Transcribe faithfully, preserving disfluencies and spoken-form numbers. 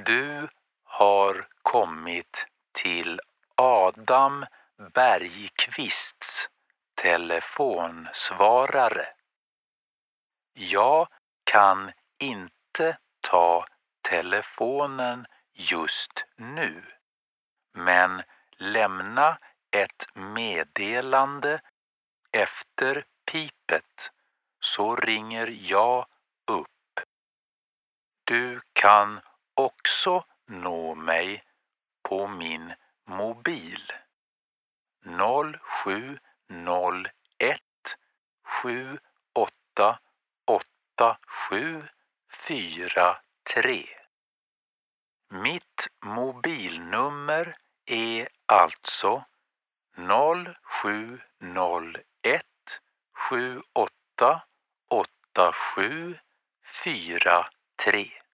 Du har kommit till Adam Bergqvists telefonsvarare. Jag kan inte ta telefonen just nu, men lämna ett meddelande efter pipet så ringer jag upp. Du kan också nå mig på min mobil noll sju noll ett sju åtta åtta sju fyra tre. Mitt mobilnummer är alltså noll sju noll ett sju åtta åtta sju fyra tre.